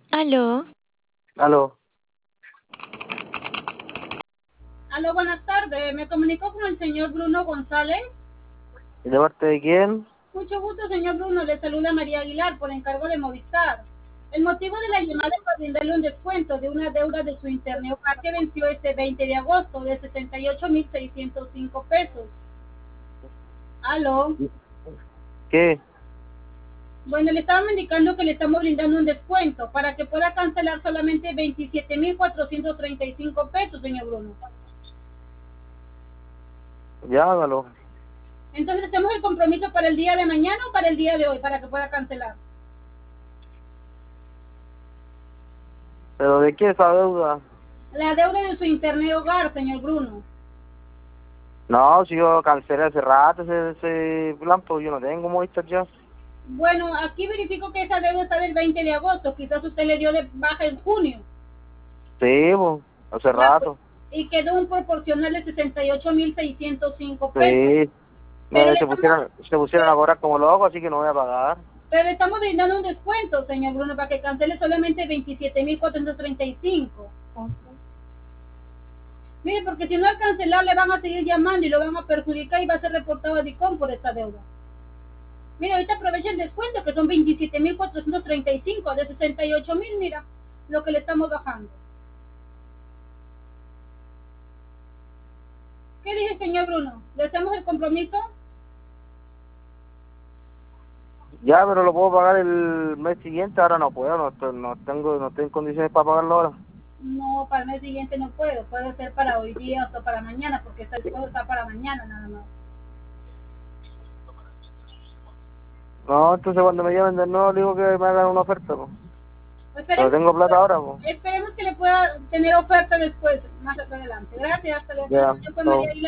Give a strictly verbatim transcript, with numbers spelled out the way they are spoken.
Aló, Aló, Aló, buenas tardes. Me comunico con el señor Bruno González. ¿de parte de quién? Mucho gusto, señor Bruno. Le saluda María Aguilar por encargo de Movistar. El motivo de la llamada es para brindarle un descuento de una deuda de su internet hogar que venció este veinte de agosto de sesenta y ocho mil seiscientos cinco pesos. Aló. ¿Qué? Bueno, le estábamos indicando que le estamos brindando un descuento para que pueda cancelar solamente veintisiete mil cuatrocientos treinta y cinco pesos, señor Bruno. Ya, hágalo. Entonces, ¿hacemos el compromiso para el día de mañana o para el día de hoy para que pueda cancelar? ¿Pero de qué esa deuda? La deuda de su internet hogar, señor Bruno. No, si yo cancelé hace rato ese, ese plan, pues yo no tengo Movistar ya. Bueno, aquí verifico que esa deuda está del veinte de agosto. Quizás usted le dio de baja en junio. Sí, pues, hace Ya, pues, rato. y quedó un proporcional de sesenta y ocho mil seiscientos cinco pesos. Sí, Pero no, le se estamos, pusieron, se pusieron a cobrar como locos, así que no voy a pagar. pero le estamos brindando un descuento, señor Bruno, para que cancele solamente veintisiete mil cuatrocientos treinta y cinco. Mire, porque si no al cancelar le van a seguir llamando y lo van a perjudicar y va a ser reportado a DICOM por esta deuda. Mira, ahorita aprovecha el descuento, que son veintisiete mil cuatrocientos treinta y cinco de sesenta y ocho mil, mira, lo que le estamos bajando. ¿Qué dice, señor Bruno? ¿Le hacemos el compromiso? Ya, pero lo puedo pagar el mes siguiente, ahora no puedo, no, estoy- no tengo, no estoy en condiciones para pagarlo ahora. No, para el mes siguiente no puedo. Puede ser para hoy día o para mañana, porque esta descuento está para mañana nada más. No, entonces cuando me llamen de nuevo, le digo que me hagan una oferta, pues. Pero Esperemos, tengo plata ahora, pues. esperemos que le pueda tener oferta después, más adelante. Gracias, hasta luego. Ya, Yo con María todo. Aguilar.